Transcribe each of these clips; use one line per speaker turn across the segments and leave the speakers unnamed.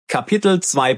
Kapitel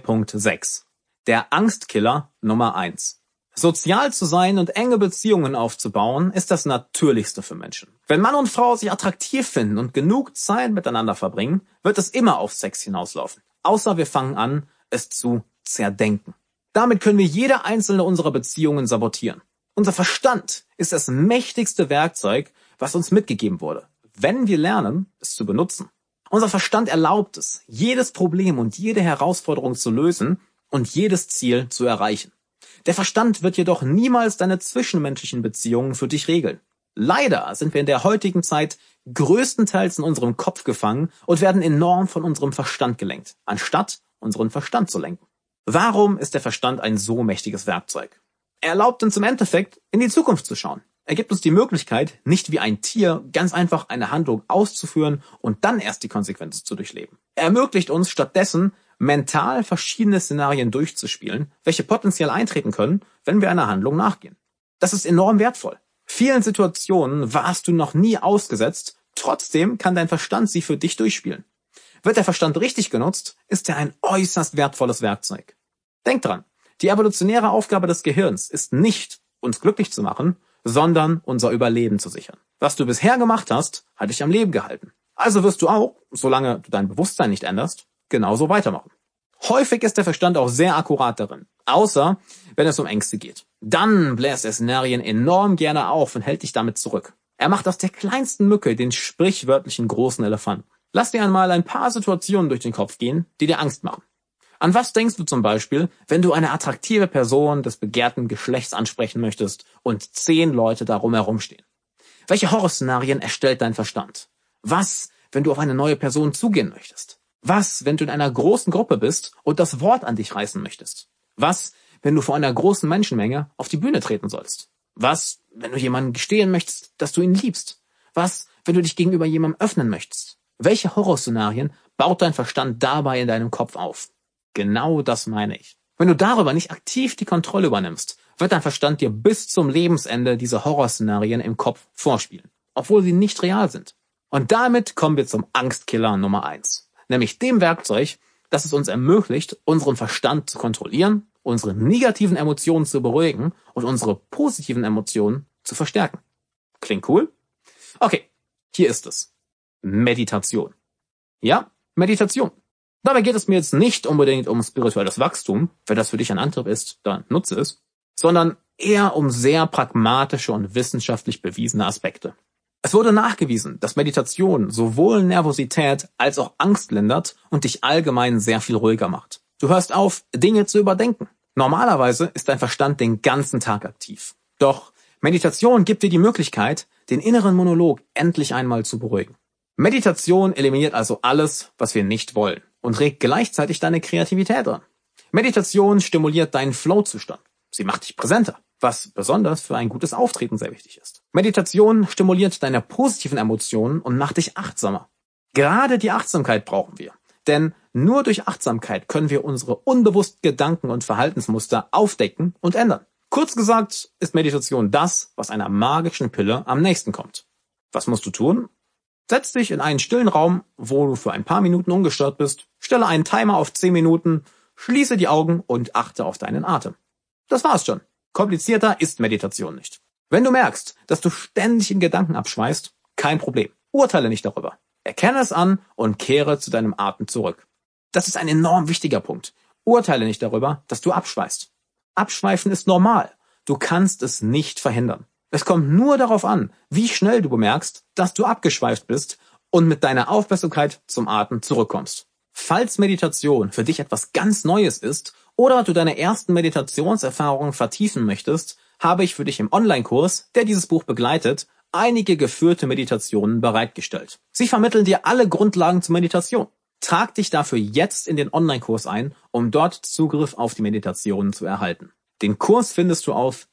2.6 Der Angstkiller Nummer 1. Sozial zu sein und enge Beziehungen aufzubauen, ist das Natürlichste für Menschen. Wenn Mann und Frau sich attraktiv finden und genug Zeit miteinander verbringen, wird es immer auf Sex hinauslaufen. Außer wir fangen an, es zu zerdenken. Damit können wir jede einzelne unserer Beziehungen sabotieren. Unser Verstand ist das mächtigste Werkzeug, was uns mitgegeben wurde, wenn wir lernen, es zu benutzen. Unser Verstand erlaubt es, jedes Problem und jede Herausforderung zu lösen und jedes Ziel zu erreichen. Der Verstand wird jedoch niemals deine zwischenmenschlichen Beziehungen für dich regeln. Leider sind wir in der heutigen Zeit größtenteils in unserem Kopf gefangen und werden enorm von unserem Verstand gelenkt, anstatt unseren Verstand zu lenken. Warum ist der Verstand ein so mächtiges Werkzeug? Er erlaubt uns im Endeffekt, in die Zukunft zu schauen. Er gibt uns die Möglichkeit, nicht wie ein Tier ganz einfach eine Handlung auszuführen und dann erst die Konsequenzen zu durchleben. Er ermöglicht uns stattdessen, mental verschiedene Szenarien durchzuspielen, welche potenziell eintreten können, wenn wir einer Handlung nachgehen. Das ist enorm wertvoll. Vielen Situationen warst du noch nie ausgesetzt, trotzdem kann dein Verstand sie für dich durchspielen. Wird der Verstand richtig genutzt, ist er ein äußerst wertvolles Werkzeug. Denk dran, die evolutionäre Aufgabe des Gehirns ist nicht, uns glücklich zu machen, sondern unser Überleben zu sichern. Was du bisher gemacht hast, hat dich am Leben gehalten. Also wirst du auch, solange du dein Bewusstsein nicht änderst, genauso weitermachen. Häufig ist der Verstand auch sehr akkurat darin, außer wenn es um Ängste geht. Dann bläst er Szenarien enorm gerne auf und hält dich damit zurück. Er macht aus der kleinsten Mücke den sprichwörtlichen großen Elefanten. Lass dir einmal ein paar Situationen durch den Kopf gehen, die dir Angst machen. An was denkst du zum Beispiel, wenn du eine attraktive Person des begehrten Geschlechts ansprechen möchtest und 10 Leute darum herumstehen? Welche Horrorszenarien erstellt dein Verstand? Was, wenn du auf eine neue Person zugehen möchtest? Was, wenn du in einer großen Gruppe bist und das Wort an dich reißen möchtest? Was, wenn du vor einer großen Menschenmenge auf die Bühne treten sollst? Was, wenn du jemandem gestehen möchtest, dass du ihn liebst? Was, wenn du dich gegenüber jemandem öffnen möchtest? Welche Horrorszenarien baut dein Verstand dabei in deinem Kopf auf? Genau das meine ich. Wenn du darüber nicht aktiv die Kontrolle übernimmst, wird dein Verstand dir bis zum Lebensende diese Horrorszenarien im Kopf vorspielen, obwohl sie nicht real sind. Und damit kommen wir zum Angstkiller Nummer 1, nämlich dem Werkzeug, das es uns ermöglicht, unseren Verstand zu kontrollieren, unsere negativen Emotionen zu beruhigen und unsere positiven Emotionen zu verstärken. Klingt cool? Okay, hier ist es. Meditation. Ja, Meditation. Dabei geht es mir jetzt nicht unbedingt um spirituelles Wachstum, wenn das für dich ein Antrieb ist, dann nutze es, sondern eher um sehr pragmatische und wissenschaftlich bewiesene Aspekte. Es wurde nachgewiesen, dass Meditation sowohl Nervosität als auch Angst lindert und dich allgemein sehr viel ruhiger macht. Du hörst auf, Dinge zu überdenken. Normalerweise ist dein Verstand den ganzen Tag aktiv. Doch Meditation gibt dir die Möglichkeit, den inneren Monolog endlich einmal zu beruhigen. Meditation eliminiert also alles, was wir nicht wollen und regt gleichzeitig deine Kreativität an. Meditation stimuliert deinen Flow-Zustand. Sie macht dich präsenter, was besonders für ein gutes Auftreten sehr wichtig ist. Meditation stimuliert deine positiven Emotionen und macht dich achtsamer. Gerade die Achtsamkeit brauchen wir, denn nur durch Achtsamkeit können wir unsere unbewussten Gedanken und Verhaltensmuster aufdecken und ändern. Kurz gesagt ist Meditation das, was einer magischen Pille am nächsten kommt. Was musst du tun? Setz dich in einen stillen Raum, wo du für ein paar Minuten ungestört bist, stelle einen Timer auf 10 Minuten, schließe die Augen und achte auf deinen Atem. Das war's schon. Komplizierter ist Meditation nicht. Wenn du merkst, dass du ständig in Gedanken abschweifst, kein Problem. Urteile nicht darüber. Erkenne es an und kehre zu deinem Atem zurück. Das ist ein enorm wichtiger Punkt. Urteile nicht darüber, dass du abschweifst. Abschweifen ist normal. Du kannst es nicht verhindern. Es kommt nur darauf an, wie schnell du bemerkst, dass du abgeschweift bist und mit deiner Aufmerksamkeit zum Atem zurückkommst. Falls Meditation für dich etwas ganz Neues ist oder du deine ersten Meditationserfahrungen vertiefen möchtest, habe ich für dich im Online-Kurs, der dieses Buch begleitet, einige geführte Meditationen bereitgestellt. Sie vermitteln dir alle Grundlagen zur Meditation. Trag dich dafür jetzt in den Online-Kurs ein, um dort Zugriff auf die Meditationen zu erhalten. Den Kurs findest du auf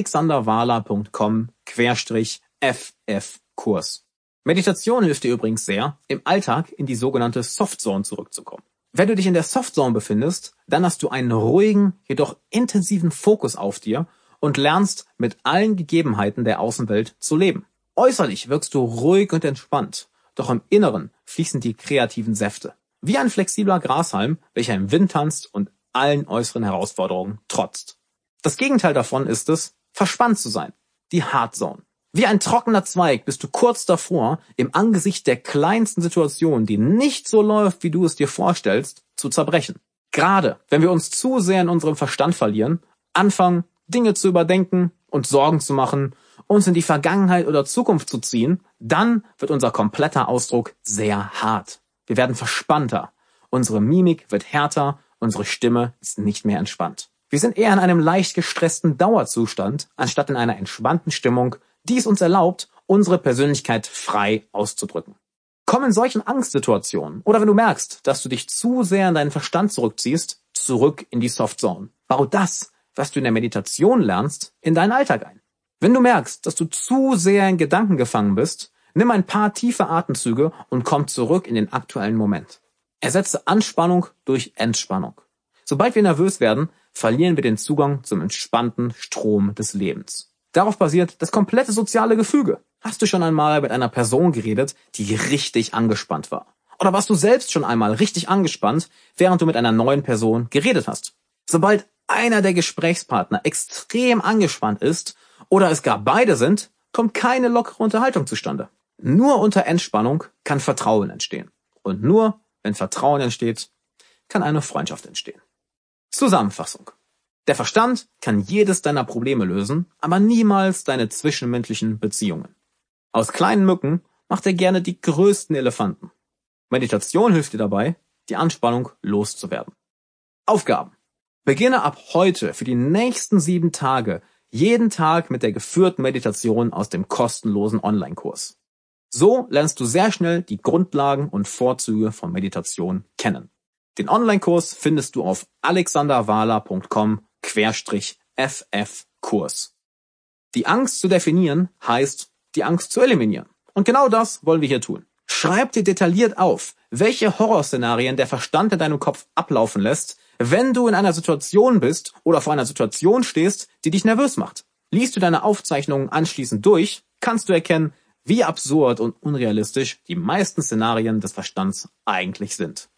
alexanderwahler.com/ff-Kurs. Meditation hilft dir übrigens sehr, im Alltag in die sogenannte Softzone zurückzukommen. Wenn du dich in der Softzone befindest, dann hast du einen ruhigen, jedoch intensiven Fokus auf dir und lernst mit allen Gegebenheiten der Außenwelt zu leben. Äußerlich wirkst du ruhig und entspannt, doch im Inneren fließen die kreativen Säfte. Wie ein flexibler Grashalm, welcher im Wind tanzt und allen äußeren Herausforderungen trotzt. Das Gegenteil davon ist es, verspannt zu sein, die Hard Zone. Wie ein trockener Zweig bist du kurz davor, im Angesicht der kleinsten Situation, die nicht so läuft, wie du es dir vorstellst, zu zerbrechen. Gerade wenn wir uns zu sehr in unserem Verstand verlieren, anfangen, Dinge zu überdenken und Sorgen zu machen, uns in die Vergangenheit oder Zukunft zu ziehen, dann wird unser kompletter Ausdruck sehr hart. Wir werden verspannter, unsere Mimik wird härter, unsere Stimme ist nicht mehr entspannt. Wir sind eher in einem leicht gestressten Dauerzustand, anstatt in einer entspannten Stimmung, die es uns erlaubt, unsere Persönlichkeit frei auszudrücken. Komm in solchen Angstsituationen oder wenn du merkst, dass du dich zu sehr in deinen Verstand zurückziehst, zurück in die Softzone. Bau das, was du in der Meditation lernst, in deinen Alltag ein. Wenn du merkst, dass du zu sehr in Gedanken gefangen bist, nimm ein paar tiefe Atemzüge und komm zurück in den aktuellen Moment. Ersetze Anspannung durch Entspannung. Sobald wir nervös werden, verlieren wir den Zugang zum entspannten Strom des Lebens. Darauf basiert das komplette soziale Gefüge. Hast du schon einmal mit einer Person geredet, die richtig angespannt war? Oder warst du selbst schon einmal richtig angespannt, während du mit einer neuen Person geredet hast? Sobald einer der Gesprächspartner extrem angespannt ist oder es gar beide sind, kommt keine lockere Unterhaltung zustande. Nur unter Entspannung kann Vertrauen entstehen. Und nur, wenn Vertrauen entsteht, kann eine Freundschaft entstehen. Zusammenfassung. Der Verstand kann jedes deiner Probleme lösen, aber niemals deine zwischenmenschlichen Beziehungen. Aus kleinen Mücken macht er gerne die größten Elefanten. Meditation hilft dir dabei, die Anspannung loszuwerden. Aufgaben. Beginne ab heute für die nächsten 7 Tage jeden Tag mit der geführten Meditation aus dem kostenlosen Online-Kurs. So lernst du sehr schnell die Grundlagen und Vorzüge von Meditation kennen. Den Online-Kurs findest du auf alexanderwahler.com/ff-Kurs. Die Angst zu definieren heißt, die Angst zu eliminieren. Und genau das wollen wir hier tun. Schreib dir detailliert auf, welche Horrorszenarien der Verstand in deinem Kopf ablaufen lässt, wenn du in einer Situation bist oder vor einer Situation stehst, die dich nervös macht. Liest du deine Aufzeichnungen anschließend durch, kannst du erkennen, wie absurd und unrealistisch die meisten Szenarien des Verstands eigentlich sind.